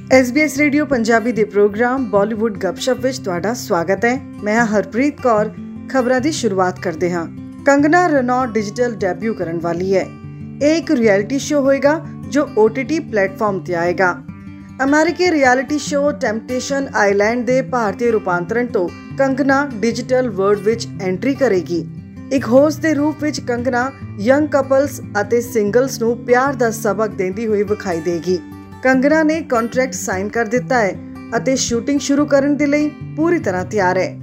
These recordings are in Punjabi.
SBS ਰੇਡੀਓ ਪੰਜਾਬੀ ਦੇ ਪ੍ਰੋਗਰਾਮ ਬਾਲੀਵੁੱਡ ਗੱਪਸ਼ਪ ਵਿੱਚ ਤੁਹਾਡਾ ਸਵਾਗਤ ਹੈ। ਮੈਂ ਹਾਂ ਹਰਪ੍ਰੀਤ ਕੌਰ। ਖਬਰਾਂ ਦੀ ਸ਼ੁਰੂਆਤ ਕਰਦੇ ਹਾਂ। ਕੰਗਨਾ ਰਣੌਤ ਡਿਜੀਟਲ ਡੈਬਿਊ ਕਰਨ ਵਾਲੀ ਹੈ। ਇਹ ਇੱਕ ਰਿਐਲਿਟੀ ਸ਼ੋਅ ਹੋਏਗਾ ਜੋ OTT ਪਲੇਟਫਾਰਮ ਤੇ ਆਏਗਾ। ਅਮਰੀਕੀ ਰਿਐਲਿਟੀ ਸ਼ੋਅ ਟੈਂਪਟੇਸ਼ਨ ਆਈਲੈਂਡ ਦੇ ਭਾਰਤੀ ਰੂਪਾਂਤਰਣ ਤੋਂ ਕੰਗਨਾ ਡਿਜੀਟਲ ਵਰਲਡ ਵਿੱਚ ਐਂਟਰੀ ਕਰੇਗੀ। ਇੱਕ ਹੋਸਟ ਦੇ ਰੂਪ ਵਿੱਚ ਕੰਗਨਾ ਯੰਗ ਕਪਲਸ ਅਤੇ ਸਿੰਗਲਸ ਨੂੰ ਪਿਆਰ ਦਾ ਸਬਕ ਦਿੰਦੀ ਹੋਈ ਵਿਖਾਈ ਦੇਗੀ। ਕੰਗਨਾ ਨੇ ਕੰਟਰੈਕਟ ਸਾਈਨ ਕਰ ਦਿੱਤਾ ਹੈ ਅਤੇ ਸ਼ੂਟਿੰਗ ਸ਼ੁਰੂ ਕਰਨ ਦੇ ਲਈ ਪੂਰੀ ਤਰ੍ਹਾਂ ਤਿਆਰ ਹੈ।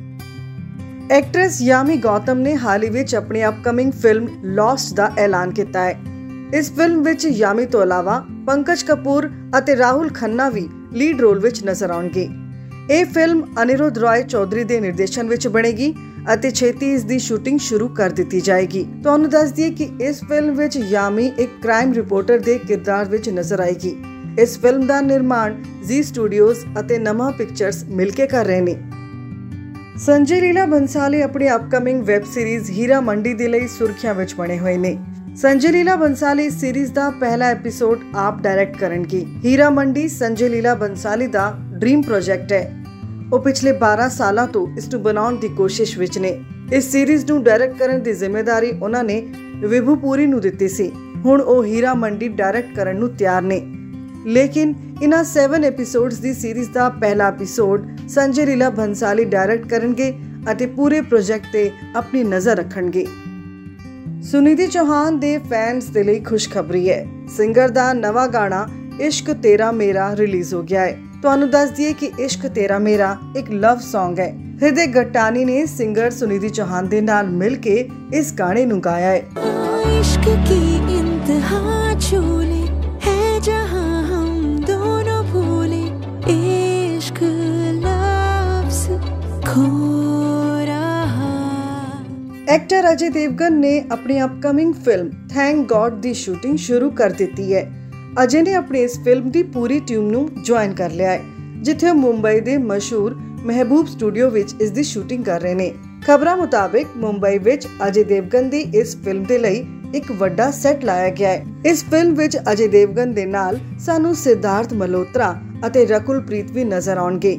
ਐਕਟਰੈਸ ਯਾਮੀ ਗੌਤਮ ਨੇ ਹਾਲ ਹੀ ਵਿੱਚ ਆਪਣੀ ਅਪਕਮਿੰਗ ਫਿਲਮ ਲੌਸਟ ਦਾ ਐਲਾਨ ਕੀਤਾ ਹੈ। ਇਸ ਫਿਲਮ ਵਿੱਚ ਯਾਮੀ ਤੋਂ ਇਲਾਵਾ ਪੰਕਜ ਕਪੂਰ ਅਤੇ ਰਾਹੁਲ ਖੰਨਾ ਵੀ ਲੀਡ ਰੋਲ ਵਿੱਚ ਨਜ਼ਰ ਆਉਣਗੇ। ਇਹ ਫਿਲਮ ਅਨਿਰੁੱਧ ਰਾਏ ਚੌਧਰੀ ਦੇ ਨਿਰਦੇਸ਼ਨ ਵਿੱਚ ਬਣੇਗੀ ਅਤੇ ਛੇਤੀ ਇਸ ਦੀ ਸ਼ੂਟਿੰਗ ਸ਼ੁਰੂ ਕਰ ਦਿੱਤੀ ਜਾਏਗੀ। ਤੁਹਾਨੂੰ ਦੱਸ ਦਈਏ ਕਿ ਇਸ ਫਿਲਮ ਵਿੱਚ ਯਾਮੀ ਇੱਕ ਕ੍ਰਾਈਮ ਰਿਪੋਰਟਰ ਦੇ ਕਿਰਦਾਰ ਵਿੱਚ ਨਜ਼ਰ ਆਏਗੀ। ਇਸ ਫਿਲਮ ਦਾ ਨਿਰਮਾਣ ਜ਼ੀ ਸਟੂਡੀਓਜ਼ ਅਤੇ ਨਮਾ ਪਿਕਚਰਸ ਮਿਲ ਕੇ ਕਰ ਰਹੇ ਨੇ। ਸੰਜੇ ਲੀਲਾ ਬੰਸਾਲੀ ਆਪਣੀ ਅਪਕਮਿੰਗ ਵੈਬ ਸੀਰੀਜ਼ ਹੀਰਾ ਮੰਡੀ ਦੇ ਲਈ ਸੁਰਖੀਆਂ ਵਿੱਚ ਬਣੇ ਹੋਏ ਨੇ। ਸੰਜੇ ਲੀਲਾ ਬੰਸਾਲੀ ਸੀਰੀਜ਼ ਦਾ ਪਹਿਲਾ ਐਪੀਸੋਡ ਆਪ ਡਾਇਰੈਕਟ ਕਰਨਗੇ। ਹੀਰਾ ਮੰਡੀ ਸੰਜੇ ਲੀਲਾ ਬੰਸਾਲੀ ਦਾ ਡ੍ਰੀਮ ਪ੍ਰੋਜੈਕਟ ਹੈ। ਉਹ ਪਿਛਲੇ 12 ਸਾਲਾਂ ਤੋਂ ਇਸ ਨੂੰ ਬਣਾਉਣ ਦੀ ਕੋਸ਼ਿਸ਼ ਵਿੱਚ ਨੇ। ਇਸ ਸੀਰੀਜ਼ ਨੂੰ ਡਾਇਰੈਕਟ ਕਰਨ ਦੀ ਜ਼ਿੰਮੇਵਾਰੀ ਉਹਨਾਂ ਨੇ ਵਿਭੂ ਪੁਰੀ ਨੂੰ ਦਿੱਤੀ ਸੀ। ਹੁਣ ਉਹ ਹੀਰਾ ਮੰਡੀ ਡਾਇਰੈਕਟ ਕਰਨ ਨੂੰ ਤਿਆਰ ਨੇ। ਲੇਕਿਨ ਇਹਨਾਂ 7 ਐਪੀਸੋਡਸ ਦੀ ਸੀਰੀਜ਼ ਦਾ ਪਹਿਲਾ ਐਪੀਸੋਡ ਸੰਜੇ ਲੀਲਾ ਬੰਸਾਲੀ ਡਾਇਰੈਕਟ ਕਰਨਗੇ ਅਤੇ ਪੂਰੇ ਪ੍ਰੋਜੈਕਟ ਤੇ ਆਪਣੀ ਨਜ਼ਰ ਰੱਖਣਗੇ। ਸੁਨਿਧੀ ਚੌਹਾਨ ਦੇ ਫੈਨਸ ਦੇ ਲਈ ਖੁਸ਼ਖਬਰੀ ਹੈ। ਸਿੰਗਰ ਦਾ ਨਵਾਂ ਗਾਣਾ ਇਸ਼ਕ ਤੇਰਾ ਮੇਰਾ ਰਿਲੀਜ਼ ਹੋ ਗਿਆ ਹੈ। ਤੁਹਾਨੂੰ ਦੱਸ ਦਈਏ ਕਿ ਇਸ਼ਕ ਤੇਰਾ ਮੇਰਾ ਇੱਕ ਲਵ ਸੌਂਗ ਹੈ। ਹਿਰਦੇ ਗੱਟਾਨੀ ਨੇ ਸਿੰਗਰ ਸੁਨਿਧੀ ਚੌਹਾਨ ਦੇ ਨਾਲ ਮਿਲ ਕੇ ਇਸ ਗਾਣੇ ਨੂੰ ਗਾਇਆ ਹੈ। इश्क की इंतहा छूले है जहां हम दोनों भूले इश्क लफ्ज़ खो रहा। ਐਕਟਰ ਅਜੇ ਦੇਵਗਨ ਨੇ ਆਪਣੀ ਅਪਕਮਿੰਗ ਫਿਲਮ ਥੈਂਕ ਗॉड ਦੀ ਸ਼ੂਟਿੰਗ ਸ਼ੁਰੂ ਕਰ ਦਿੱਤੀ ਹੈ। ਅਜੇ ਨੇ ਆਪਣੀ ਇਸ ਫਿਲਮ ਦੀ ਪੂਰੀ ਟੀਮ ਨੂੰ ਜੁਆਇਨ ਕਰ ਲਿਆ ਹੈ, ਜਿੱਥੇ ਉਹ ਮੁੰਬਈ ਦੇ ਮਸ਼ਹੂਰ ਮਹਿਬੂਬ ਸਟੂਡੀਓ ਵਿੱਚ ਇਸ ਦੀ ਸ਼ੂਟਿੰਗ ਕਰ ਰਹੇ ਨੇ। ਖਬਰਾਂ ਮੁਤਾਬਿਕ ਮੁੰਬਈ ਵਿੱਚ ਅਜੇ ਦੇਵਗਨ ਦੀ ਇਸ ਫਿਲਮ ਦੇ ਲਈ ਇੱਕ ਵੱਡਾ ਸੈੱਟ ਲਾਇਆ ਗਿਆ ਹੈ। ਇਸ ਫਿਲਮ ਵਿੱਚ ਅਜੇ ਦੇਵਗਨ ਦੇ ਨਾਲ ਸਾਨੂੰ ਸਿਧਾਰਥ ਮਲਹੋਤਰਾ ਅਤੇ ਰਕੁਲ ਪ੍ਰੀਤ ਵੀ ਨਜ਼ਰ ਆਉਣਗੇ।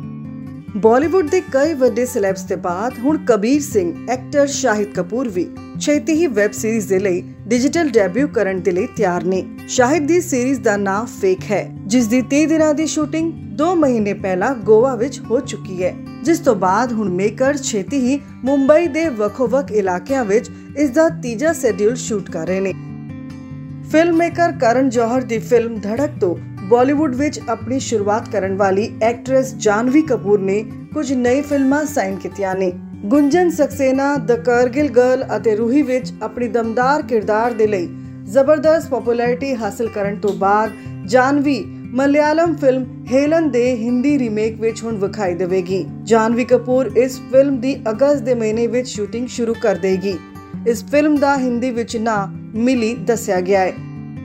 ਬਾਲੀਵੁੱਡ ਦੇ ਕਈ ਵੱਡੇ ਸੈਲੈਬਸ ਦੇ ਬਾਅਦ ਹੁਣ ਕਬੀਰ ਸਿੰਘ ਐਕਟਰ ਸ਼ਾਹਿਦ ਕਪੂਰ ਵੀ ਛੇਤੀ ਹੀ ਵੈਬ ਸੀਰੀਜ਼ ਦੇ ਲਈ ਡਿਜੀਟਲ ਡੈਬਿਊ ਕਰਨ ਦੇ ਲਈ ਤਿਆਰ ਨੇ। ਸ਼ਾਹਿਦ ਦੀ ਸੀਰੀਜ਼ ਦਾ ਨਾਮ ਫੇਕ ਹੈ, ਜਿਸ ਦੀ 30 ਦਿਨਾਂ ਦੀ ਸ਼ੂਟਿੰਗ 2 ਮਹੀਨੇ ਪਹਿਲਾਂ ਗੋਆ ਵਿੱਚ ਹੋ ਚੁੱਕੀ ਹੈ, ਜਿਸ ਤੋਂ ਬਾਅਦ ਹੁਣ ਮੇਕਰ ਛੇਤੀ ਹੀ ਮੁੰਬਈ ਦੇ ਵੱਖੋ-ਵੱਖ ਇਲਾਕਿਆਂ ਵਿੱਚ ਇਸ ਦਾ ਤੀਜਾ ਸ਼ੈਡਿਊਲ ਸ਼ੂਟ ਕਰ ਰਹੇ ਨੇ। ਫਿਲਮ ਮੇਕਰ ਕਰਨ ਜੌਹਰ ਦੀ ਫਿਲਮ ਧੜਕ ਤੋਂ ਬਾਲੀਵੁੱਡ ਵਿੱਚ ਆਪਣੀ ਸ਼ੁਰੂਆਤ ਕਰਨ ਵਾਲੀ ਐਕਟਰੈਸ ਜਾਨਵੀ ਕਪੂਰ ਨੇ ਕੁਝ ਨਈ ਫਿਲਮਾਂ ਸਾਈਨ ਕੀਤੀਆਂ ਨੇ। ਗੁੰਜਨ ਸਕਸੇਨਾ, ਦ ਕਾਰਗਿਲ ਗਰਲ ਅਤੇ ਰੂਹੀ ਵਿੱਚ ਆਪਣੀ ਦਮਦਾਰ ਕਿਰਦਾਰ ਦੇ ਲਈ ਜ਼ਬਰਦਸਤ ਪਪੂਲੈਰਿਟੀ ਹਾਸਲ ਕਰਨ ਤੋਂ ਬਾਅਦ ਜਾਨਵੀ ਮਲਿਆਲਮ ਫਿਲਮ ਹੇਲਨ ਦੇ ਹਿੰਦੀ ਰੀਮੇਕ ਵਿੱਚ ਹੁਣ ਵਿਖਾਈ ਦੇਵੇਗੀ। ਜਾਨਵੀ ਕਪੂਰ ਇਸ ਫਿਲਮ ਦੀ ਅਗਸਤ ਦੇ ਮਹੀਨੇ ਵਿੱਚ ਸ਼ੂਟਿੰਗ ਸ਼ੁਰੂ ਕਰ ਦੇਗੀ। ਇਸ ਫਿਲਮ ਦਾ ਹਿੰਦੀ ਵਿੱਚ ਨਾਂ ਮਿਲੀ ਦੱਸਿਆ ਗਿਆ ਹੈ।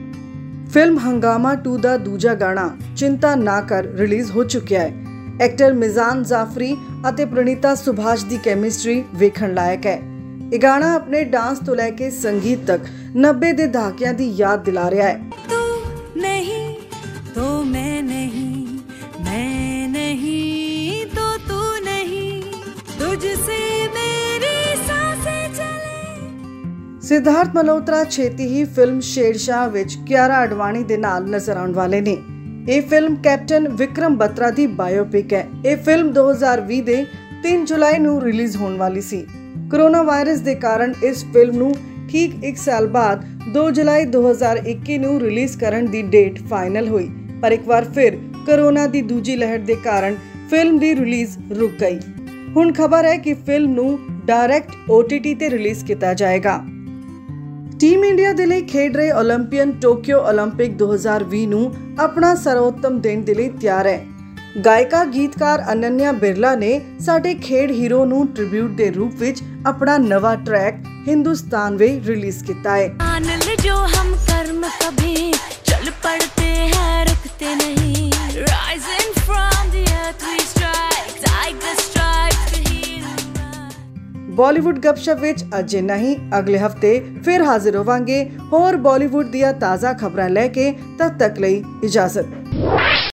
ਫਿਲਮ ਹੰਗਾਮਾ 2 ਦਾ ਦੂਜਾ ਗਾਣਾ ਚਿੰਤਾ ਨਾ ਕਰ ਰਿਲੀਜ਼ ਹੋ ਚੁੱਕਿਆ ਹੈ। ਐਕਟਰ ਮਿਜ਼ਾਨ ਜਾਫਰੀ ਅਤੇ ਪ੍ਰਣੀਤਾ ਸੁਭਾਸ਼ ਦੀ ਕੈਮਿਸਟਰੀ ਵੇਖਣ ਲਾਇਕ ਹੈ। ਇਹ ਗਾਣਾ ਆਪਣੇ ਡਾਂਸ ਤੋਂ ਲੈ ਕੇ ਸੰਗੀਤ ਤੱਕ 90 ਦੇ ਦਹਾਕਿਆਂ ਦੀ ਯਾਦ ਦਿਲਾ ਰਿਹਾ ਹੈ। तू नहीं तो मैं नहीं तो तू नहीं तुझसे मेरी सांसें चले। ਸਿਧਾਰਥ ਮਲਹੋਤਰਾ ਛੇਤੀ ਹੀ ਫਿਲਮ ਸ਼ੇਰਸ਼ਾਹ ਵਿੱਚ ਕਿਆਰਾ ਅਡਵਾਨੀ ਦੇ ਨਾਲ ਨਜ਼ਰ ਆਉਣ ਵਾਲੇ ਨੇ। ਇਹ ਫਿਲਮ ਕੈਪਟਨ ਵਿਕਰਮ ਬਤਰਾ ਦੀ ਬਾਇਓਪਿਕ ਹੈ। ਇਹ ਫਿਲਮ 2020 ਦੇ 3 ਜੁਲਾਈ ਨੂੰ ਰਿਲੀਜ਼ ਹੋਣ ਵਾਲੀ ਸੀ। ਕੋਰੋਨਾ ਵਾਇਰਸ ਦੇ ਕਾਰਨ ਇਸ ਫਿਲਮ ਨੂੰ ਠੀਕ 1 ਸਾਲ ਬਾਅਦ 2 ਜੁਲਾਈ 2021 ਨੂੰ ਰਿਲੀਜ਼ ਕਰਨ ਦੀ ਡੇਟ ਫਾਈਨਲ ਹੋਈ, ਪਰ ਇੱਕ ਵਾਰ ਫਿਰ ਕੋਰੋਨਾ ਦੀ ਦੂਜੀ ਲਹਿਰ ਦੇ ਕਾਰਨ ਫਿਲਮ ਦੀ ਰਿਲੀਜ਼ ਰੁਕ ਗਈ। ਹੁਣ ਖਬਰ ਹੈ ਕਿ ਫਿਲਮ ਨੂੰ ਡਾਇਰੈਕਟ OTT ਤੇ ਰਿਲੀਜ਼ ਕੀਤਾ ਜਾਏਗਾ। ਟੀਮ ਇੰਡੀਆ ਦੇ ਲਈ ਖੇਡ ਰਹੇ ਓਲੰਪੀਅਨ ਟੋਕੀਓ ਓਲੰਪਿਕ 2020 ਨੂੰ ਆਪਣਾ ਸਰਵੋਤਮ ਦੇਣ ਦੇ ਲਈ ਤਿਆਰ ਹੈ। ਗਾਇਕਾ ਗੀਤਕਾਰ ਅਨੰਨਿਆ ਬਿਰਲਾ ਨੇ ਸਾਡੇ ਖੇਡ ਹੀਰੋ ਨੂੰ ਟ੍ਰਿਬਿਊਟ ਦੇ ਰੂਪ ਵਿੱਚ ਆਪਣਾ ਨਵਾਂ ਟਰੈਕ ਹਿੰਦੁਸਤਾਨ ਵੇ ਰਿਲੀਜ਼ ਕੀਤਾ ਹੈ। जो हम कर्म कभी चल पड़ते हैं रुकते नहीं rising from the earth we strike like the stripes the hero। Bollywood ਗੱਪਸ਼ਪ ਵਿੱਚ ਅੱਜ ਇੰਨਾ ਹੀ। ਅਗਲੇ ਹਫਤੇ ਫਿਰ ਹਾਜ਼ਰ ਹੋਵਾਂਗੇ ਹੋਰ ਬਾਲੀਵੁੱਡ ਦੀਆਂ ਤਾਜ਼ਾ ਖਬਰਾਂ ਲੈ ਕੇ। ਤਦ ਤੱਕ ਲਈ ਇਜਾਜ਼ਤ।